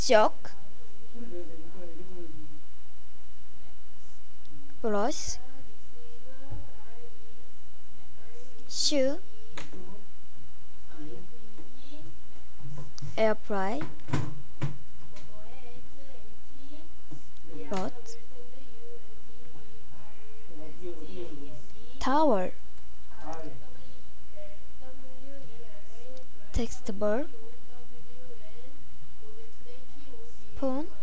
chalk, brush, shoe, air fry, rod, towel, text bar, phone,